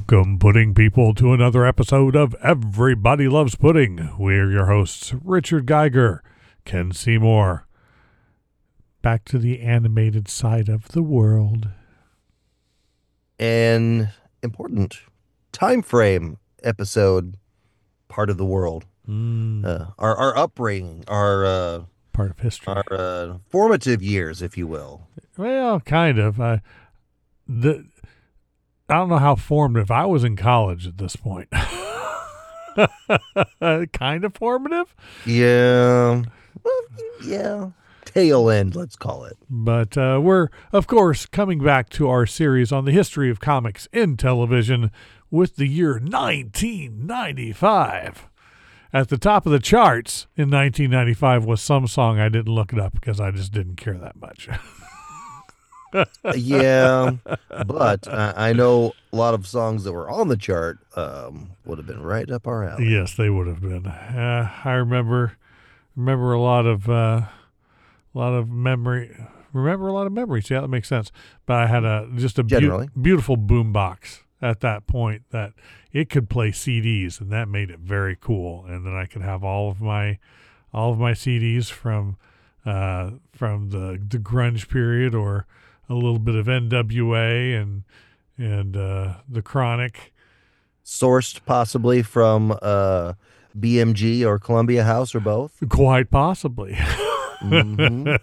Welcome, pudding people, to another episode of Everybody Loves Pudding. We're your hosts, Richard Geiger, Ken Seymour. Back to the animated side of the world. An important time frame episode, part of the world. Our upbringing, our Part of history. our formative years, if you will. Well, kind of. I don't know how formative. I was in college at this point. Kind of formative. Yeah. Well, yeah. Tail end, let's call it. But we're, of course, coming back to our series on the history of comics in television with the year 1995. At the top of the charts in 1995 was some song. I didn't look it up because I just didn't care that much. Yeah, but I know a lot of songs that were on the chart would have been right up our alley. Yes, they would have been. I remember a lot of memory. Remember a lot of memories. Yeah, that makes sense. But I had Generally. beautiful boom box at that point that it could play CDs, and that made it very cool. And then I could have all of my CDs from the grunge period, or a little bit of NWA and the Chronic. Sourced possibly from BMG or Columbia House or both. Quite possibly. Mhm.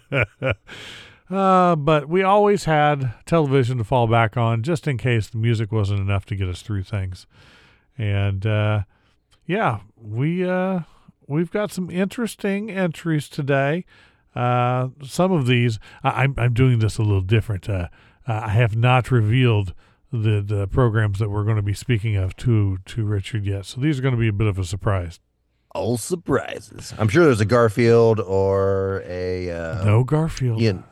But we always had television to fall back on just in case the music wasn't enough to get us through things. And we've got some interesting entries today. Some of these, I'm doing this a little different. I have not revealed the programs that we're going to be speaking of to Richard yet, so these are going to be a bit of a surprise. All surprises. I'm sure there's a Garfield or a No Garfield. a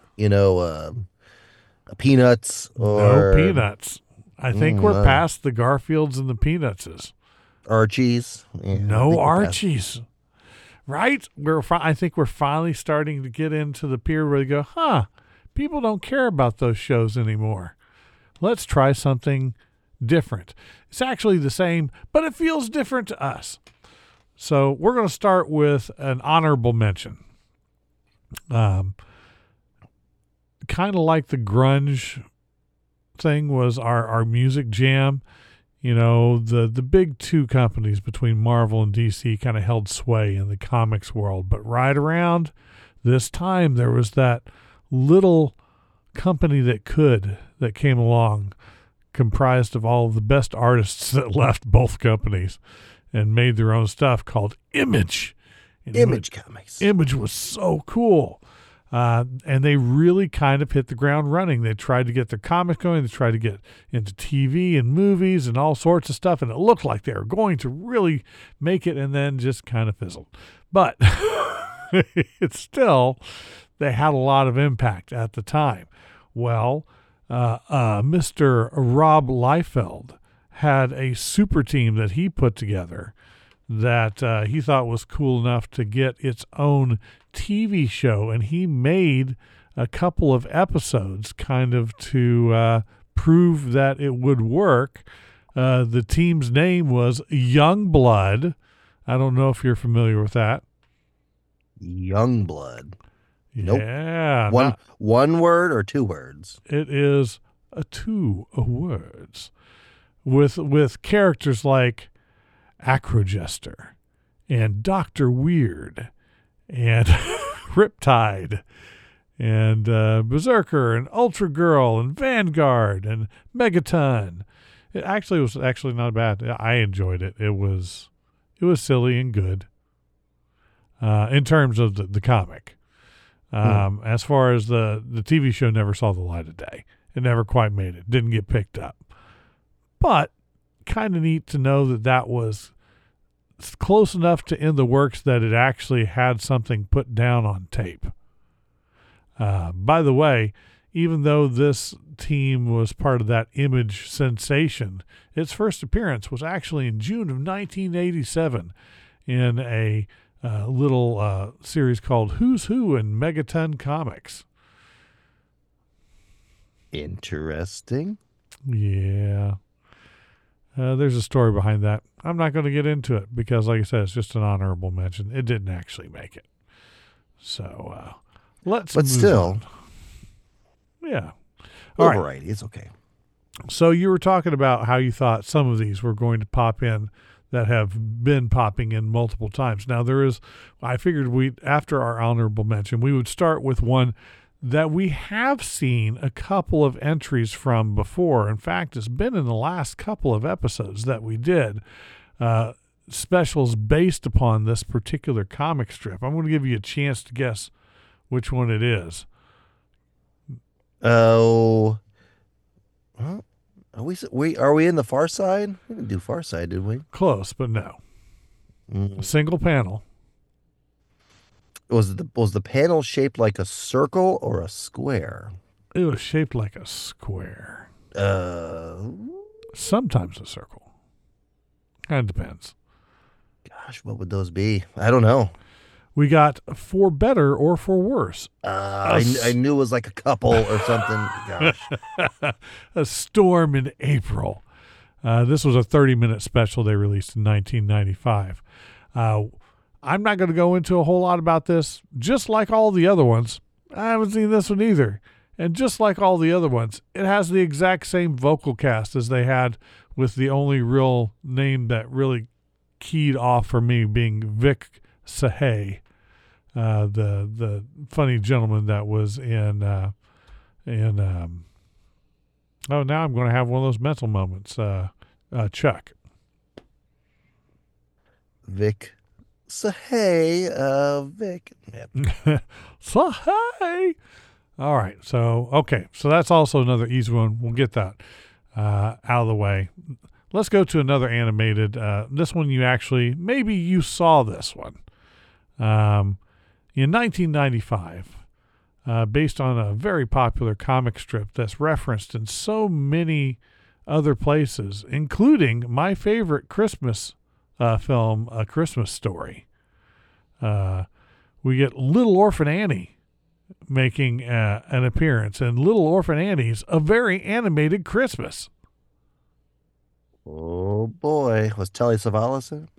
Peanuts or No Peanuts. I think we're past the Garfields and the Peanutses. Archie's. Yeah, I think No we're past- Archies. Right? I think we're finally starting to get into the period where they go, people don't care about those shows anymore. Let's try something different. It's actually the same, but it feels different to us. So we're going to start with an honorable mention. Kind of like the grunge thing was our music jam. You know, the big two companies between Marvel and DC kind of held sway in the comics world. But right around this time, there was that little company that came along, comprised of all of the best artists that left both companies and made their own stuff, called Image. And Image Comics. Image was so cool. And they really kind of hit the ground running. They tried to get their comics going. They tried to get into TV and movies and all sorts of stuff. And it looked like they were going to really make it, and then just kind of fizzled. But it's still, they had a lot of impact at the time. Well, Mr. Rob Liefeld had a super team that he put together that he thought was cool enough to get its own TV show, and he made a couple of episodes kind of to prove that it would work. The team's name was Youngblood. I don't know if you're familiar with that. Youngblood. Nope. Yeah. One word or two words? It is two words with characters like Acrojester and Dr. Weird and Riptide and Berserker and Ultra Girl and Vanguard and Megaton. It was actually not bad. I enjoyed it. It was silly and good in terms of the comic. As far as the TV show, never saw the light of day. It never quite made it. Didn't get picked up. But kind of neat to know that was close enough to in the works that it actually had something put down on tape. By the way, even though this team was part of that Image sensation, its first appearance was actually in June of 1987 in a little series called Who's Who in Megaton Comics. Interesting. Yeah. There's a story behind that. I'm not going to get into it because, like I said, it's just an honorable mention. It didn't actually make it. So let's But move still, on. Yeah. a All right. variety. It's okay. So you were talking about how you thought some of these were going to pop in that have been popping in multiple times. Now I figured after our honorable mention, we would start with one that we have seen a couple of entries from before. In fact, it's been in the last couple of episodes that we did specials based upon this particular comic strip. I'm going to give you a chance to guess which one it is. Oh, are we in the Far Side? We didn't do Far Side, did we? Close, but no. A single panel. Was the panel shaped like a circle or a square? It was shaped like a square. Sometimes a circle. Kind of depends. Gosh, what would those be? I don't know. We got For Better or For Worse. I knew it was like a couple or something. Gosh. A Storm in April. This was a 30-minute special they released in 1995. I'm not going to go into a whole lot about this. Just like all the other ones, I haven't seen this one either. And just like all the other ones, it has the exact same vocal cast as they had, with the only real name that really keyed off for me being Vic Sahay, the funny gentleman that was in now I'm going to have one of those mental moments. Chuck. Vic. So hey, Vic. Yep. So hey. All right. So that's also another easy one. We'll get that out of the way. Let's go to another animated. This one maybe you saw this one. In 1995, based on a very popular comic strip that's referenced in so many other places, including my favorite Christmas film, A Christmas Story. We get Little Orphan Annie making an appearance, and Little Orphan Annie's A Very Animated Christmas. Oh boy, was Telly Savalas in it?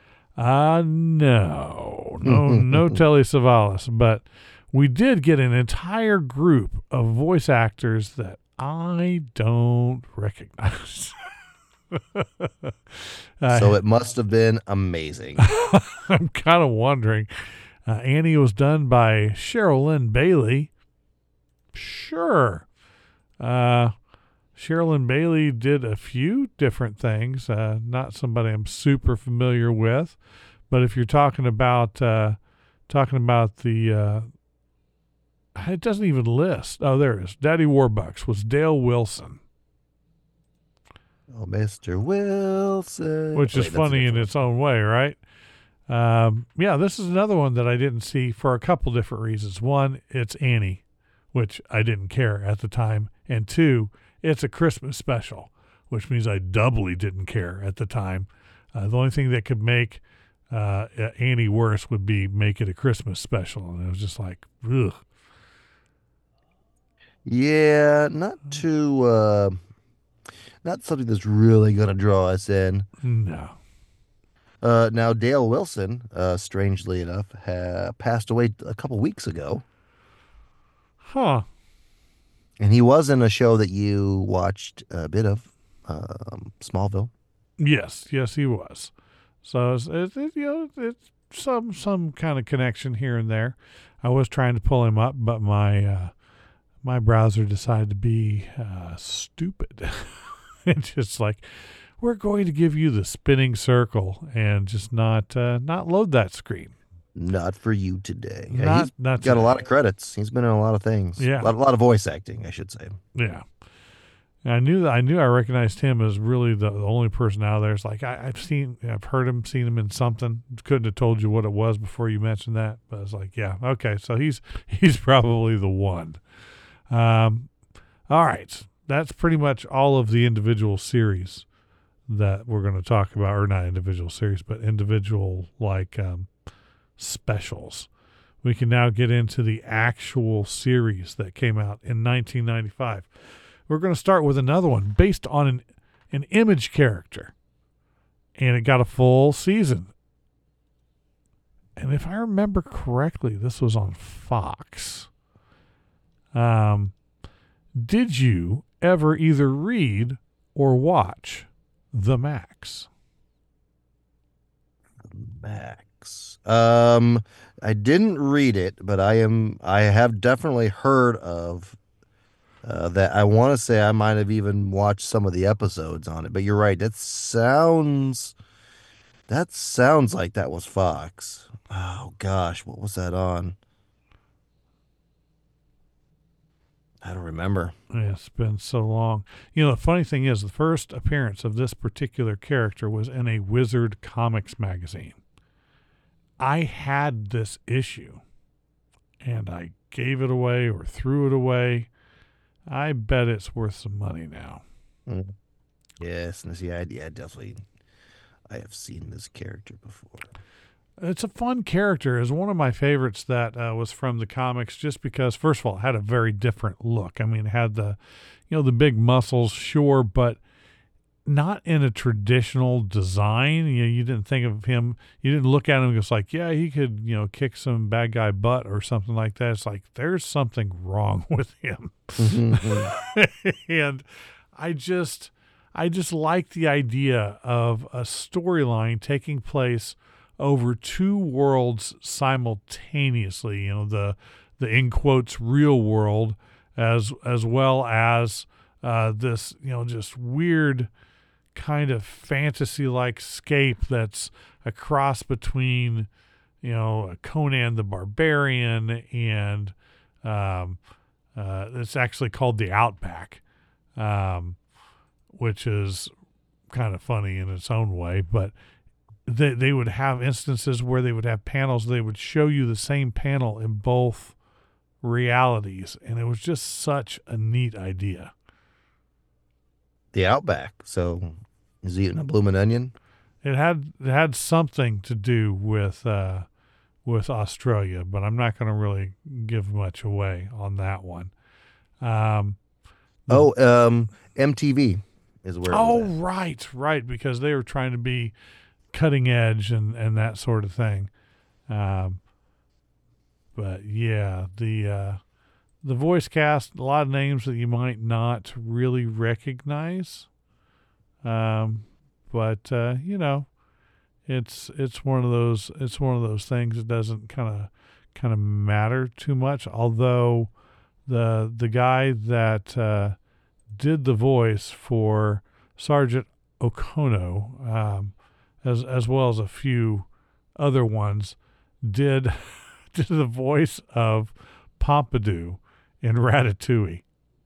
No Telly Savalas, but we did get an entire group of voice actors that I don't recognize. So it must have been amazing. I'm kind of wondering. Annie was done by Cheryl Lynn Bailey. Sure. Cheryl Lynn Bailey did a few different things. Not somebody I'm super familiar with, but if you're talking about the, it doesn't even list. Oh, there it is. Daddy Warbucks was Dale Wilson. Oh, Mr. Wilson. Which is funny in its own way, right? This is another one that I didn't see for a couple different reasons. One, it's Annie, which I didn't care at the time. And two, it's a Christmas special, which means I doubly didn't care at the time. The only thing that could make Annie worse would be make it a Christmas special. And it was just like, ugh. Yeah, not something that's really going to draw us in. No. Now, Dale Wilson, strangely enough, passed away a couple weeks ago. Huh. And he was in a show that you watched a bit of, Smallville. Yes, he was. So it's some kind of connection here and there. I was trying to pull him up, but my browser decided to be stupid. It's just like, we're going to give you the spinning circle and just not load that screen. Not for you today. Yeah, he's not got a lot of credits. He's been in a lot of things. Yeah, a lot of voice acting, I should say. Yeah, and I recognized him as really the only person out there. It's like I've heard him, seen him in something. Couldn't have told you what it was before you mentioned that, but I was like, yeah, okay, so he's probably the one. All right, that's pretty much all of the individual series that we're going to talk about, or not individual series, but individual specials. We can now get into the actual series that came out in 1995. We're going to start with another one based on an an Image character, and it got a full season. And if I remember correctly, this was on Fox. Did you ever either read or watch The Max? Max. I didn't read it, but I have definitely heard of that. I want to say I might have even watched some of the episodes on it. But you're right. That sounds like that was Fox. Oh gosh, what was that on? I don't remember. Yeah, it's been so long. You know, the funny thing is, the first appearance of this particular character was in a Wizard Comics magazine. I had this issue, and I gave it away or threw it away. I bet it's worth some money now. Mm. Yes, and yeah, definitely. I have seen this character before. It's a fun character. It's one of my favorites that was from the comics, just because, first of all, it had a very different look. I mean, it had the big muscles, sure, but not in a traditional design. You didn't think of him. You didn't look at him and it's like, yeah, he could, kick some bad guy butt or something like that. It's like there's something wrong with him. And I just like the idea of a storyline taking place over two worlds simultaneously. The in quotes real world as well as this just weird kind of fantasy-like scape that's a cross between Conan the Barbarian and it's actually called The Outback, which is kind of funny in its own way. But they would have instances where they would have panels. They would show you the same panel in both realities, and it was just such a neat idea. The Outback. So, is he eating a bloomin' onion? It had something to do with Australia, but I'm not going to really give much away on that one. MTV is where. Oh, right, because they were trying to be cutting edge and that sort of thing. But yeah, the voice cast, a lot of names that you might not really recognize. But it's one of those things that doesn't kind of matter too much. Although the guy that did the voice for Sergeant Okono, as well as a few other ones, did the voice of Pompidou in Ratatouille.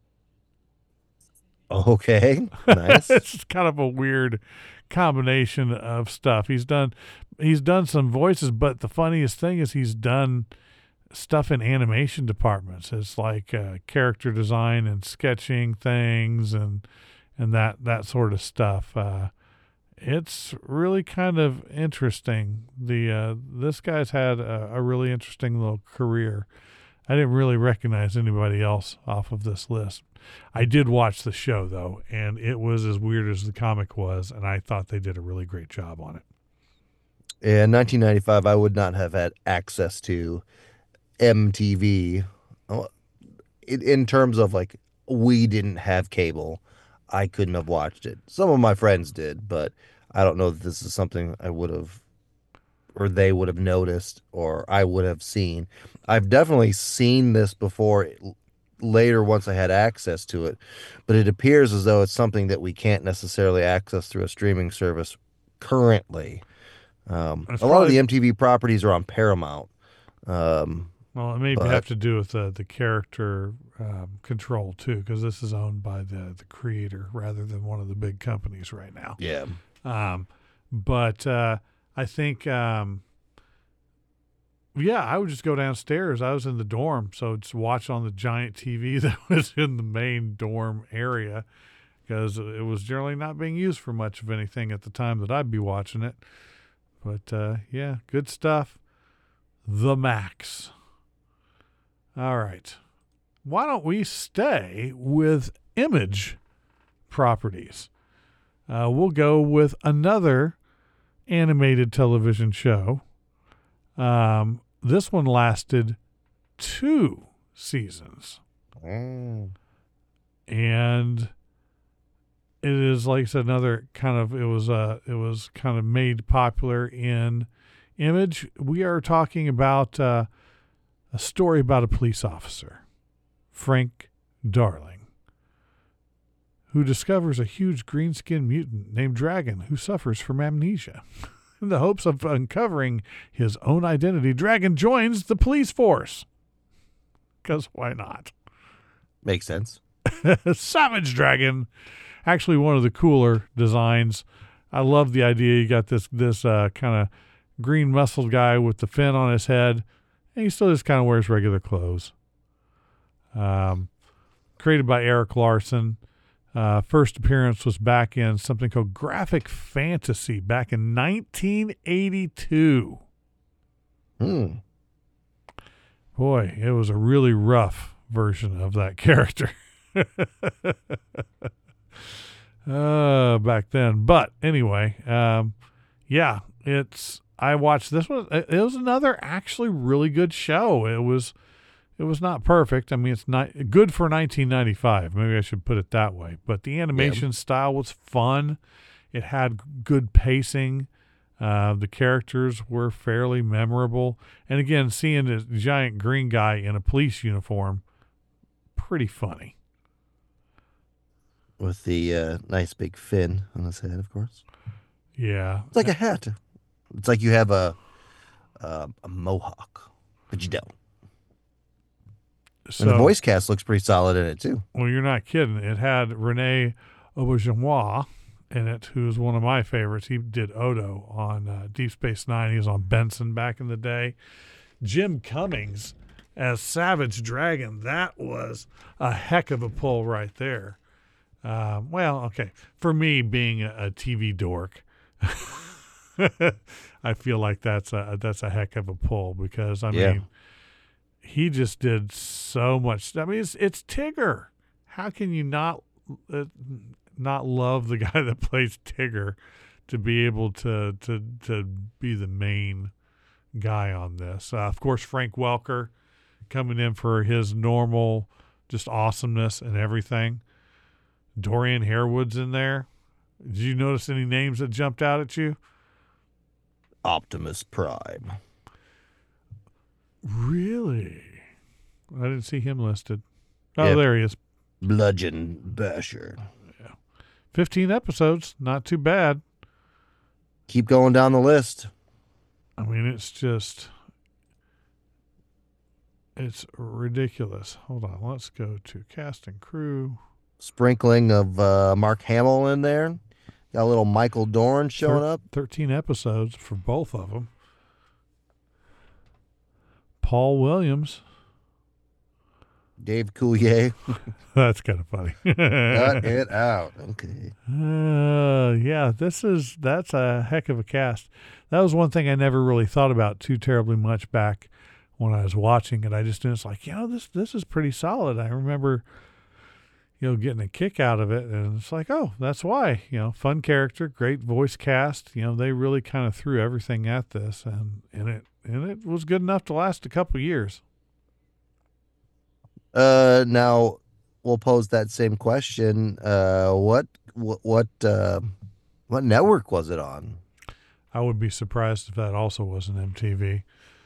Okay, nice. It's kind of a weird combination of stuff. He's done some voices, but the funniest thing is he's done stuff in animation departments. It's like character design and sketching things and that sort of stuff. It's really kind of interesting. This guy's had a really interesting little career. I didn't really recognize anybody else off of this list. I did watch the show, though, and it was as weird as the comic was, and I thought they did a really great job on it. In 1995, I would not have had access to MTV. In terms of, like, we didn't have cable. I couldn't have watched it. Some of my friends did, but I don't know that this is something I would have, or they would have noticed, or I would have seen. I've definitely seen this before later once I had access to it, but it appears as though it's something that we can't necessarily access through a streaming service currently. A lot of the MTV properties are on Paramount. Well, it may have to do with the character control, too, because this is owned by the creator rather than one of the big companies right now. Yeah. But I think, I would just go downstairs. I was in the dorm, so just watch on the giant TV that was in the main dorm area, because it was generally not being used for much of anything at the time that I'd be watching it. But, good stuff. The Max. All right. Why don't we stay with Image properties? we'll go with another animated television show. This one lasted 2 seasons. Mm. And it is, like I said, another kind of, it was kind of made popular in Image. We are talking about a story about a police officer, Frank Darling, who discovers a huge green-skinned mutant named Dragon who suffers from amnesia. In the hopes of uncovering his own identity, Dragon joins the police force. Because why not? Makes sense. Savage Dragon. Actually, one of the cooler designs. I love the idea. You got this kind of green muscled guy with the fin on his head, and he still just kind of wears regular clothes. Created by Eric Larson. First appearance was back in something called Graphic Fantasy back in 1982. Boy, it was a really rough version of that character. Back then. But anyway, yeah, I watched this one. It was another actually really good show. It was not perfect. I mean, it's not good for 1995. Maybe I should put it that way. But the animation style was fun. It had good pacing. The characters were fairly memorable. And again, seeing this giant green guy in a police uniform, pretty funny. With the nice big fin on his head, of course. Yeah. It's like a hat. It's like you have a mohawk, but you don't. So, and the voice cast looks pretty solid in it, too. Well, you're not kidding. It had Rene Auberjonois in it, who's one of my favorites. He did Odo on Deep Space Nine. He was on Benson back in the day. Jim Cummings as Savage Dragon. That was a heck of a pull right there. Well, okay. For me, being a TV dork, I feel like that's a heck of a pull because, I mean, he just did so much. I mean, it's Tigger. How can you not love the guy that plays Tigger to be able to be the main guy on this? Of course, Frank Welker coming in for his normal just awesomeness and everything. Dorian Harewood's in there. Did you notice any names that jumped out at you? Optimus Prime. Really? I didn't see him listed. Oh, there he is. Bludgeon Basher. Yeah. 15 episodes. Not too bad. Keep going down the list. I mean, it's ridiculous. Hold on. Let's go to cast and crew. Sprinkling of Mark Hamill in there. Got a little Michael Dorn showing up. 13 episodes for both of them. Paul Williams. Dave Coulier. That's kind of funny. Cut it out. Okay. Yeah, that's a heck of a cast. That was one thing I never really thought about too terribly much back when I was watching it. I just knew it's like, this is pretty solid. I remember, getting a kick out of it, and it's like, oh, that's why. Fun character, great voice cast. They really kind of threw everything at this, and it was good enough to last a couple years. Now we'll pose that same question. What network was it on? I would be surprised if that also was an MTV.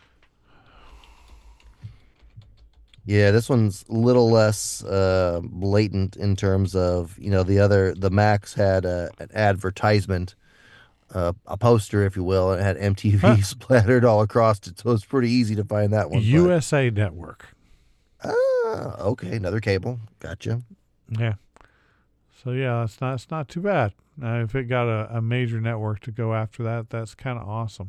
Yeah, this one's a little less blatant in terms of, the Max had an advertisement, a poster, if you will, and it had MTV splattered all across it, so it's pretty easy to find that one. USA Network. Okay, another cable. Gotcha. Yeah. So yeah, it's not too bad. If it got a major network to go after that, that's kind of awesome.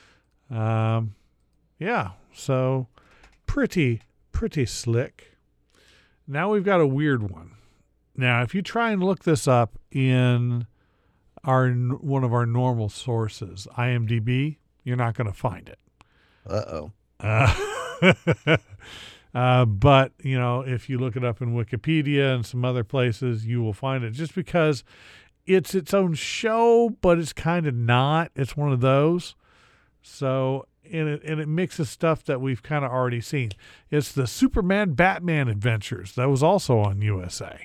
Yeah. So pretty slick. Now we've got a weird one. Now, if you try and look this up in one of our normal sources, IMDb, you're not going to find it. But, if you look it up in Wikipedia and some other places, you will find it just because it's its own show, but it's kind of not. It's one of those. So, and it mixes stuff that we've kind of already seen. It's the Superman Batman Adventures. That was also on USA.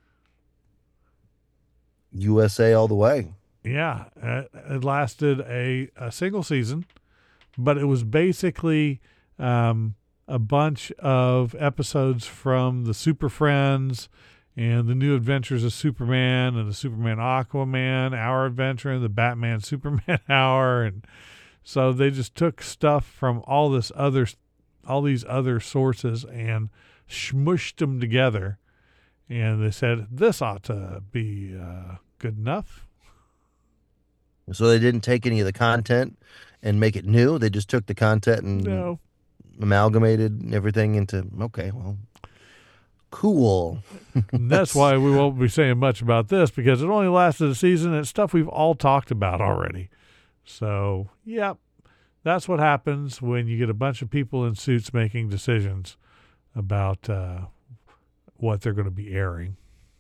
USA all the way. Yeah, it lasted a single season, but it was basically a bunch of episodes from the Super Friends and the New Adventures of Superman and the Superman Aquaman Hour Adventure and the Batman Superman Hour. And so they just took stuff from all these other sources and smushed them together. And they said, this ought to be good enough. So they didn't take any of the content and make it new. They just took the content and amalgamated everything into, okay, well, cool. And that's why we won't be saying much about this, because it only lasted a season. It's stuff we've all talked about already. So, yep, that's what happens when you get a bunch of people in suits making decisions about what they're going to be airing.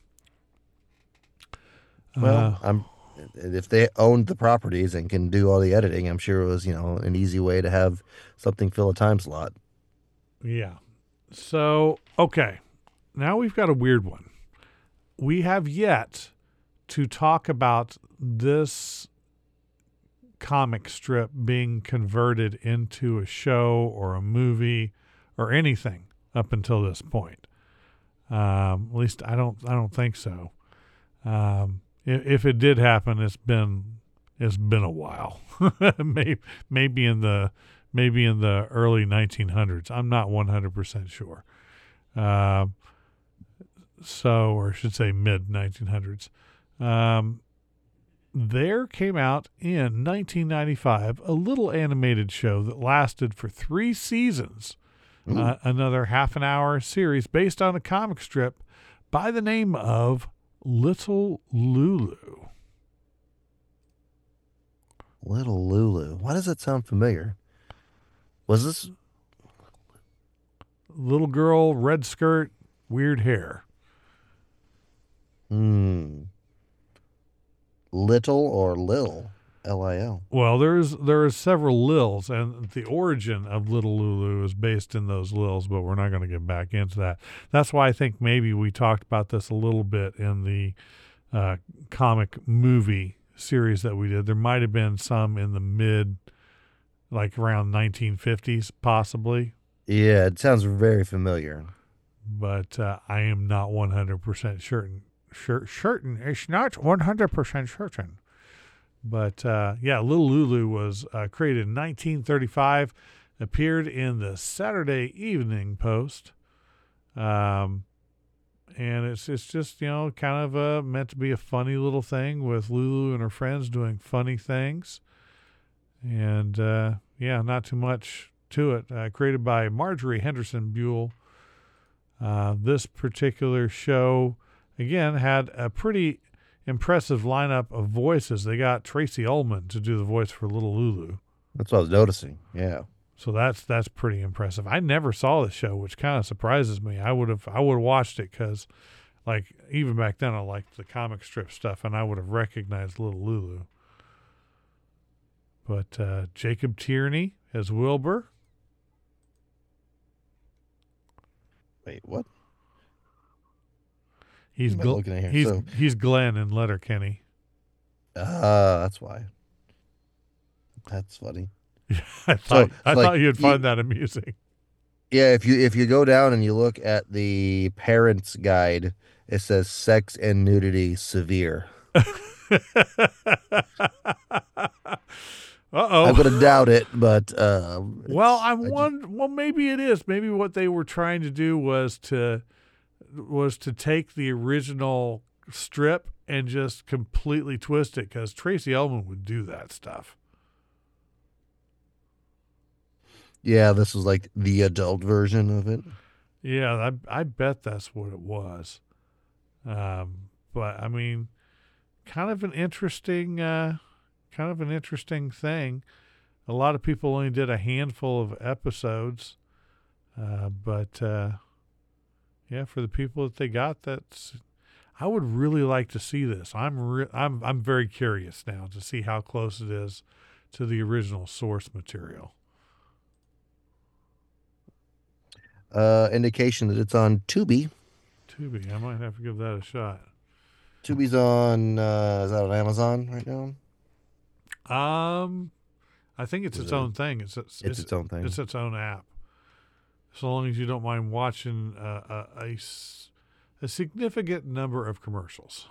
Well, if they owned the properties and can do all the editing, I'm sure it was, an easy way to have something fill a time slot. Yeah. So, okay. Now we've got a weird one. We have yet to talk about this comic strip being converted into a show or a movie or anything up until this point. At least I don't think so. If it did happen, it's been a while. maybe in the early 1900s. I'm not 100% sure. Or I should say mid 1900s. There came out in 1995 a little animated show that lasted for 3 seasons. Another half an hour series based on a comic strip by the name of Little Lulu. Little Lulu. Why does it sound familiar? Was this little girl, red skirt, weird hair? Little or Lil? Lil. Well, there are several Lils, and the origin of Little Lulu is based in those Lils, but we're not going to get back into that. That's why I think maybe we talked about this a little bit in the comic movie series that we did. There might have been some in the around 1950s, possibly. Yeah, it sounds very familiar. But I am not 100% certain. It's not 100% certain. But, Little Lulu was created in 1935, appeared in the Saturday Evening Post. And it's just, kind of meant to be a funny little thing with Lulu and her friends doing funny things. And, not too much to it. Created by Marjorie Henderson Buell. This particular show, again, had a pretty impressive lineup of voices. They got Tracy Ullman to do the voice for Little Lulu. That's what I was noticing. Yeah. So that's pretty impressive. I never saw the show, which kind of surprises me. I would have watched it because, even back then, I liked the comic strip stuff, and I would have recognized Little Lulu. But Jacob Tierney as Wilbur. Wait, what? He's Glenn in Letterkenny. That's why. That's funny. I thought you'd find that amusing. Yeah, if you go down and you look at the parents' guide, it says sex and nudity severe. Uh-oh. I'm gonna doubt it, but maybe it is. Maybe what they were trying to do was to take the original strip and just completely twist it, because Tracy Ullman would do that stuff. Yeah, this was like the adult version of it. Yeah, I bet that's what it was. But I mean, kind of an interesting thing. A lot of people only did a handful of episodes, but for the people that they got, I would really like to see this. I'm very curious now to see how close it is to the original source material. Indication that it's on Tubi. Tubi, I might have to give that a shot. Tubi's on, is that on Amazon right now? I think it's Is its it? own thing. It's its own thing. It's its own app. So long as you don't mind watching a significant number of commercials.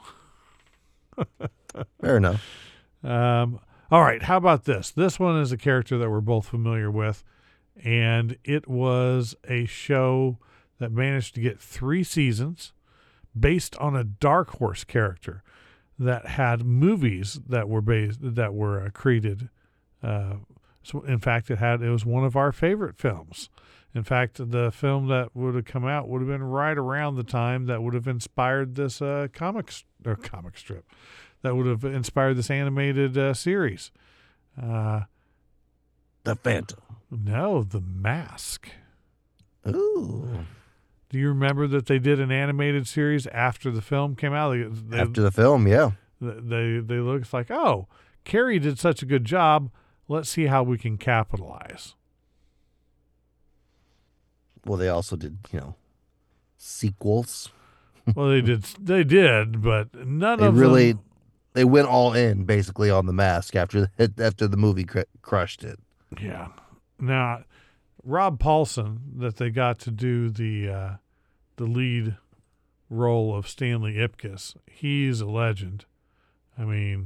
Fair enough. All right, how about this? This one is a character that we're both familiar with, and it was a show that managed to get 3 seasons based on a Dark Horse character that had movies that were created. So in fact, it was one of our favorite films. In fact, the film that would have come out would have been right around the time that would have inspired this comic strip, that would have inspired this animated series. The Phantom. No, The Mask. Ooh. Do you remember that they did an animated series after the film came out? After the film, yeah. They looked like, oh, Carrie did such a good job. Let's see how we can capitalize. Well, they also did, sequels. Well, they did, but none They of really, them. they went all in basically on The Mask after the movie crushed it. Yeah. Now, Rob Paulson, that they got to do the lead role of Stanley Ipkiss, he's a legend. I mean,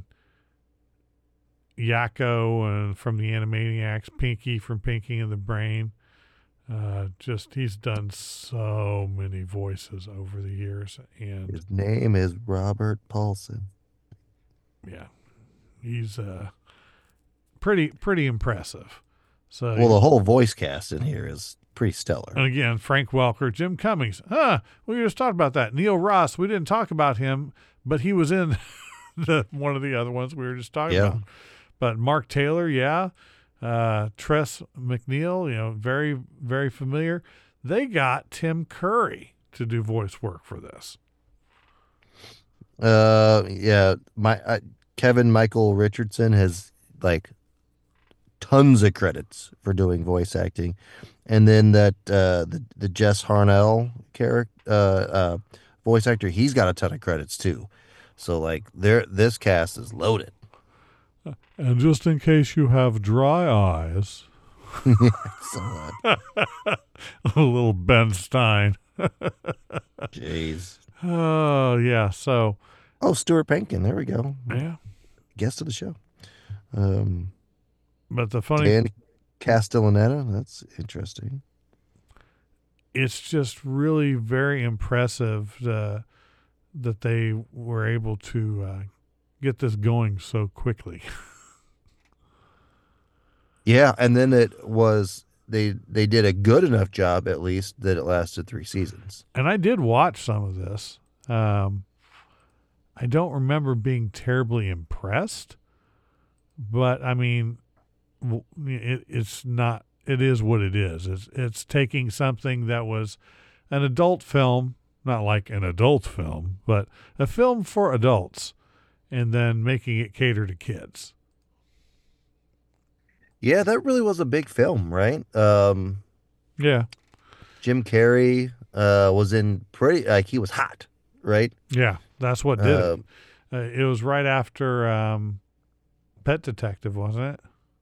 Yakko and from the Animaniacs, Pinky from Pinky and the Brain. He's done so many voices over the years, and His name is Robert Paulson. yeah, he's pretty impressive. So Well, the whole voice cast in here is pretty stellar. and again, Frank Welker, Jim Cummings. We just talked about that. Neil Ross, we didn't talk about him, but he was in one of the other ones we were just talking about. But Mark Taylor, yeah. Tress MacNeille, very, very familiar. They got Tim Curry to do voice work for this. Yeah. Kevin Michael Richardson has tons of credits for doing voice acting, and then that the Jess Harnell character voice actor, he's got a ton of credits too. So this cast is loaded. And just in case you have dry eyes, So, a little Ben Stein. jeez. Oh yeah, so Oh, Stuart Penkin. There we go. yeah. Guest of the show. But the funny, Dan Castellaneta. That's interesting. it's just really very impressive that they were able to get this going so quickly. Yeah, and then it was they did a good enough job at least that it lasted 3 seasons. And I did watch some of this. I don't remember being terribly impressed, but I mean, it's not. It is what it is. It's taking something that was an adult film, not like an adult film, but a film for adults, and then making it cater to kids. Yeah, that really was a big film, right? Yeah, Jim Carrey was in he was hot, right? yeah, that's what did it. It was right after Pet Detective, wasn't it?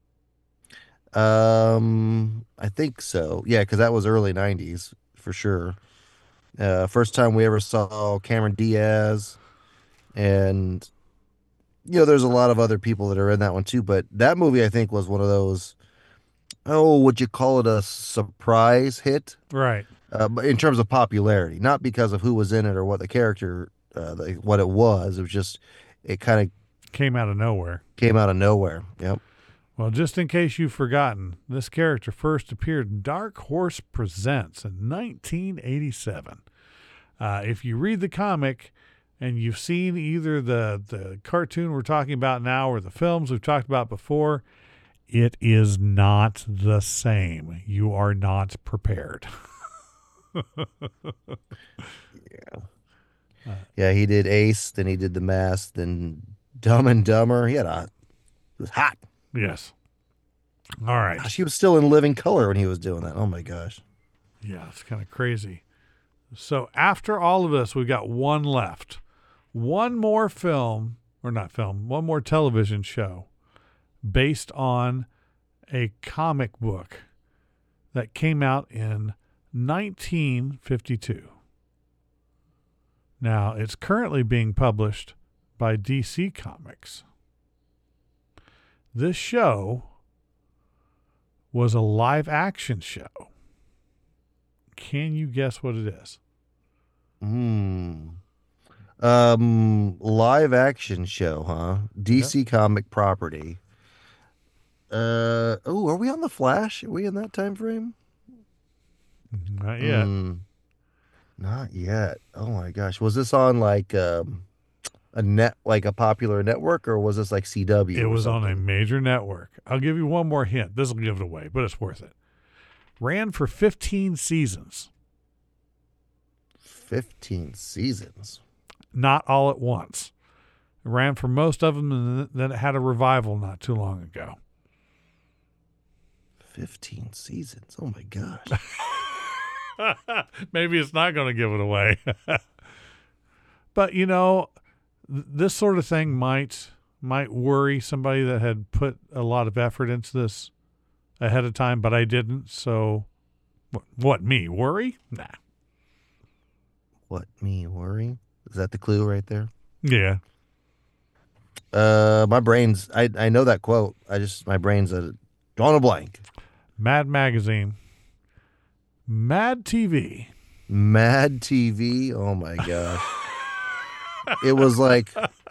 I think so. Yeah, because that was early 90s for sure. First time we ever saw Cameron Diaz, and there's a lot of other people that are in that one too. But that movie, I think, was one of those. Oh, would you call it a surprise hit? Right. But in terms of popularity, not because of who was in it or what the character, what it was. It was just, it kind of Came out of nowhere. came out of nowhere. Yep. Well, just in case you've forgotten, this character first appeared in Dark Horse Presents in 1987. If you read the comic and you've seen either the cartoon we're talking about now or the films we've talked about before, it is not the same. You are not prepared. Yeah. Yeah, he did Ace, then he did The Mask, then Dumb and Dumber. It was hot. Yes. All right. Gosh, he was still in living color when he was doing that. Oh my gosh. Yeah, it's kind of crazy. So after all of this, we've got one left. One more film, or not film, one more television show based on a comic book that came out in 1952. Now, it's currently being published by DC Comics. This show was a live action show. Can you guess what it is? Live action show, huh? DC comic property. Are we on the Flash? Are we in that time frame? Not yet. Not yet. Oh my gosh. Was this on like a popular network, or was this like CW? It or was on a something? major network. I'll give you one more hint. This will give it away, but it's worth it. Ran for 15 seasons. 15 seasons. Not all at once. It ran for most of them, and then it had a revival not too long ago. 15 seasons. Oh my gosh. Maybe it's not going to give it away. But, you know, this sort of thing might worry somebody that had put a lot of effort into this ahead of time, but I didn't. So, what me? Worry? Nah. What, me worry? Is that the clue right there? Yeah. My brain's, I know that quote. My brain's drawn a blank. Mad Magazine. Mad TV. Mad TV. Oh my gosh. It was like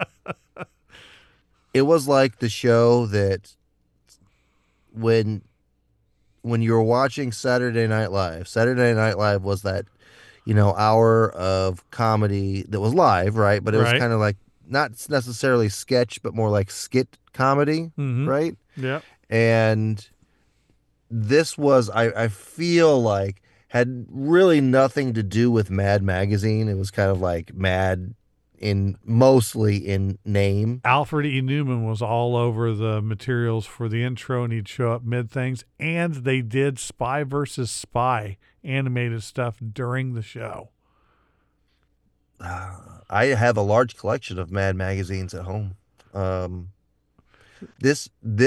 the show that when you were watching Saturday Night Live was that, hour of comedy that was live, right? But it was Right. kind of like not necessarily sketch, but more like skit comedy, Mm-hmm. right? Yeah. And this was, I feel like, had really nothing to do with Mad Magazine. It was kind of like Mad mostly in name. Alfred E. Newman was all over the materials for the intro, and he'd show up mid things. And they did Spy versus Spy animated stuff during the show. I have a large collection of Mad magazines at home. There's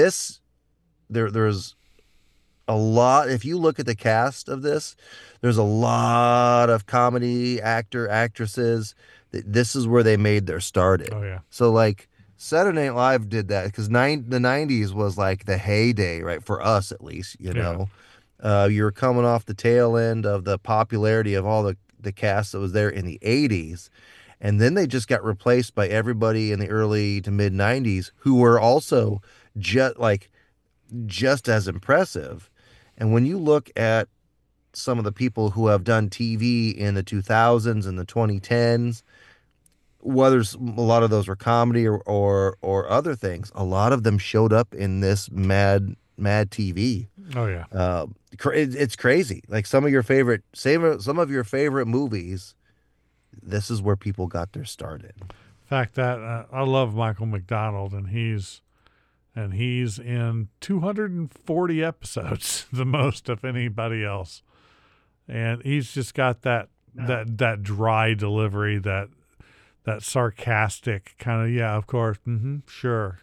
a lot. If you look at the cast of this, there's a lot of comedy actresses. This is where they made their start in. Oh, yeah. So like Saturday Night Live did that because the 90s was like the heyday, right? For us, at least, you were coming off the tail end of the popularity of all the cast that was there in the 80s. And then they just got replaced by everybody in the early to mid 90s who were also just as impressive. And when you look at some of the people who have done TV in the 2000s and the 2010s, whether a lot of those were comedy or other things, a lot of them showed up in this Mad TV. Oh, yeah. It's crazy. Like some of your favorite movies, this is where people got their start in. In fact, that I love Michael McDonald, and he's in 240 episodes, the most of anybody else. And he's just got that dry delivery, that sarcastic kind of, yeah, of course, sure.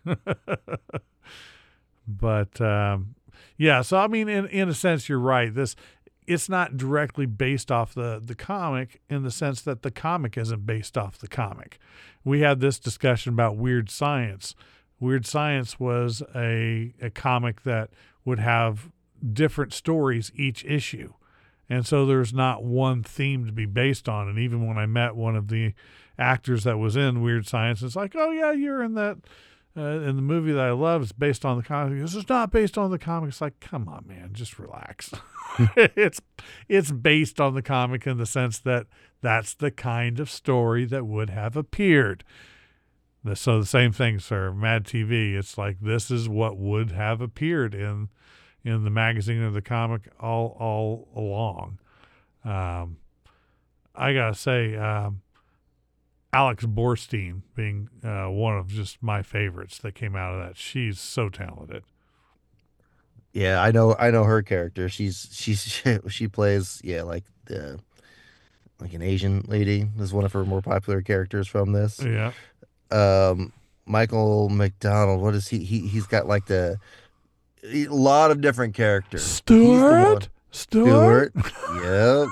But yeah, so I mean, in a sense, you're right. It's not directly based off the comic in the sense that the comic isn't based off the comic. We had this discussion about Weird Science. Weird Science was a comic that would have different stories each issue. And so there's not one theme to be based on. And even when I met one of the actors that was in Weird Science, it's like, oh, yeah, you're in that, in the movie that I love. It's based on the comic. He goes, it's not based on the comic. It's like, come on, man, just relax. It's based on the comic in the sense that that's the kind of story that would have appeared. So the same thing, sir. Mad TV, it's like this is what would have appeared in the magazine or the comic all along. I gotta say, Alex Borstein being one of just my favorites that came out of that. She's so talented. Yeah, I know her character. She plays like an Asian lady. This is one of her more popular characters from this. Yeah. Michael McDonald. What is he? He's got like a lot of different characters. He's the one. Stewart. Yep.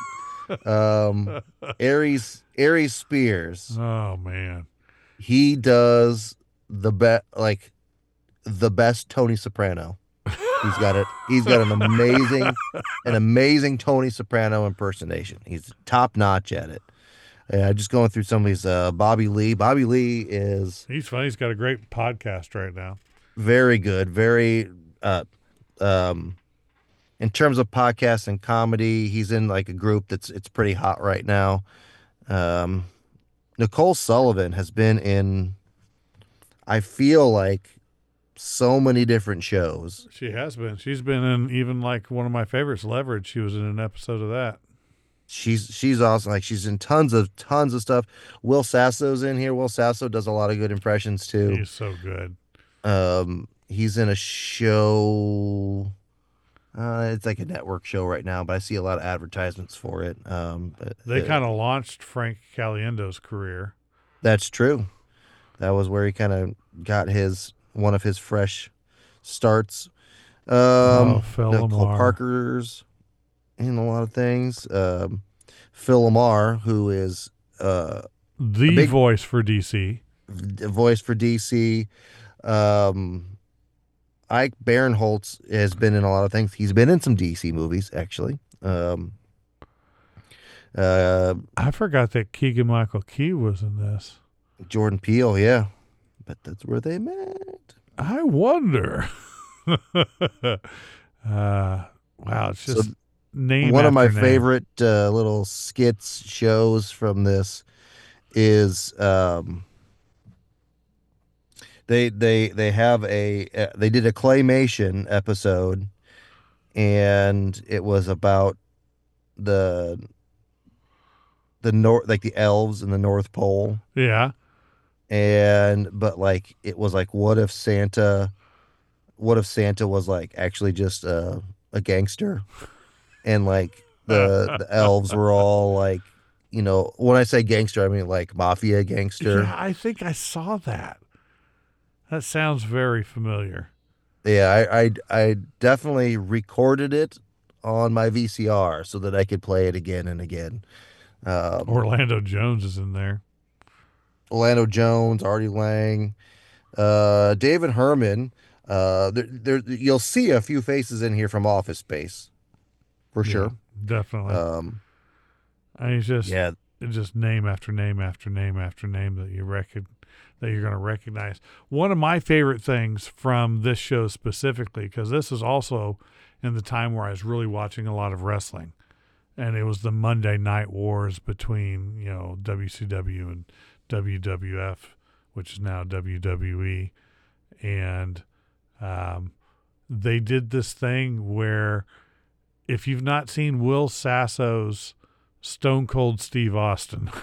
Aries Spears. Oh man. He does the best Tony Soprano. He's got it. He's got an amazing Tony Soprano impersonation. He's top notch at it. Just going through some of these. Bobby Lee. Bobby Lee He's funny. He's got a great podcast right now. very good. Very in terms of podcasts and comedy, he's in like a group it's pretty hot right now. Nicole Sullivan has been in, I feel like, so many different shows. She has been. She's been in even like one of my favorites, Leverage. She was in an episode of that. She's awesome. Like she's in tons of stuff. Will Sasso's in here. Will Sasso does a lot of good impressions too. He's so good. He's in a show. It's like a network show right now, but I see a lot of advertisements for it. They kind of launched Frank Caliendo's career. That's true. That was where he kind of got one of his fresh starts. Phil Nicole Lamar. Parker's in a lot of things. Phil Lamar, who is The big voice for DC. voice for DC. Ike Barinholtz has been in a lot of things. He's been in some DC movies, actually. I forgot that Keegan Michael Key was in this. Jordan Peele, yeah. But that's where they met. I wonder. Wow, it's just So name one of my after name. favorite little skits shows from this is they have they did a claymation episode, and it was about the north, like the elves in the North Pole. Yeah. But like it was like what if Santa was like actually just a gangster, and like the elves were all like, when I say gangster I mean like mafia gangster. Yeah, I think I saw that. That sounds very familiar. Yeah, I definitely recorded it on my VCR so that I could play it again and again. Orlando Jones is in there. Orlando Jones, Artie Lang, David Herman. You'll see a few faces in here from Office Space, for sure. Definitely. I mean, it's just name after name after name after name that you're going to recognize. One of my favorite things from this show specifically, because this is also in the time where I was really watching a lot of wrestling, and it was the Monday Night Wars between WCW and WWF, which is now WWE, and they did this thing where if you've not seen Will Sasso's Stone Cold Steve Austin,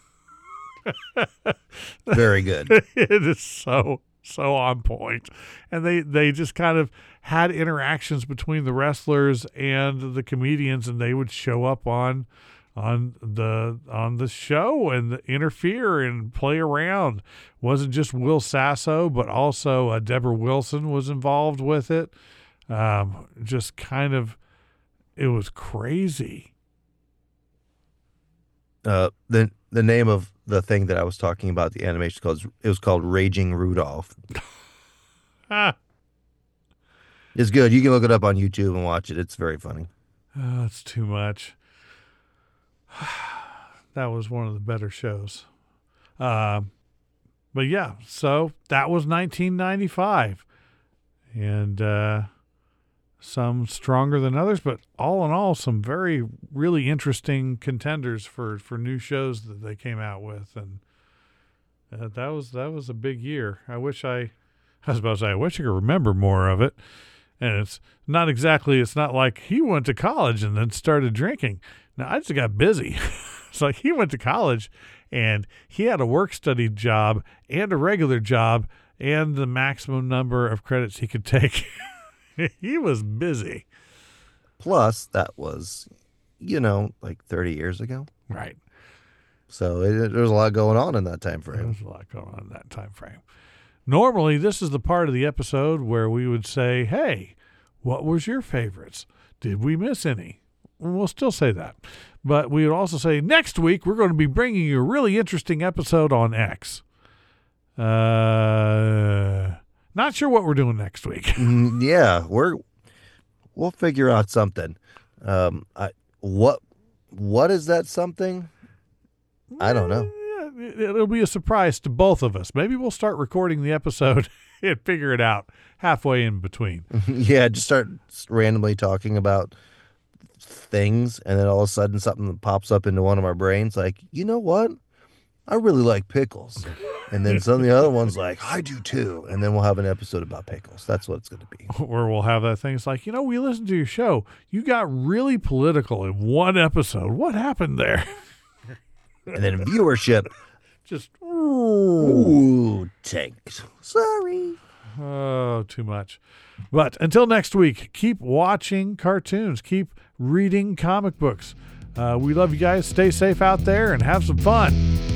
very good. It is so on point. And they just kind of had interactions between the wrestlers and the comedians, and they would show up on the show and interfere and play around. Wasn't just Will Sasso, but also Deborah Wilson was involved with it. Just kind of, it was crazy. The name of the thing that I was talking about, the animation was called Raging Rudolph. It's good. You can look it up on YouTube and watch it. It's very funny. Oh, it's too much. That was one of the better shows. But yeah, so that was 1995. And some stronger than others, but all in all, some very, really interesting contenders for new shows that they came out with. And that was a big year. I wish I could remember more of it. And it's not like he went to college and then started drinking. No, I just got busy. It's like he went to college and he had a work-study job and a regular job and the maximum number of credits he could take. He was busy. Plus, that was, like 30 years ago. Right. So there was a lot going on in that time frame. There's a lot going on in that time frame. Normally, this is the part of the episode where we would say, hey, what was your favorites? Did we miss any? We'll still say that. But we would also say, next week, we're going to be bringing you a really interesting episode on X. Not sure what we're doing next week. Yeah, we'll figure out something. What is that something? I don't know. It'll be a surprise to both of us. Maybe we'll start recording the episode and figure it out halfway in between. Yeah, just start randomly talking about things, and then all of a sudden something pops up into one of our brains like, you know what? I really like pickles. And then some of the other ones like, I do too. And then we'll have an episode about pickles. That's what it's going to be. Or we'll have that thing. It's like, we listened to your show. You got really political in one episode. What happened there? And then viewership just tanked. Sorry. Oh, too much. But until next week, keep watching cartoons. Keep reading comic books. We love you guys. Stay safe out there and have some fun.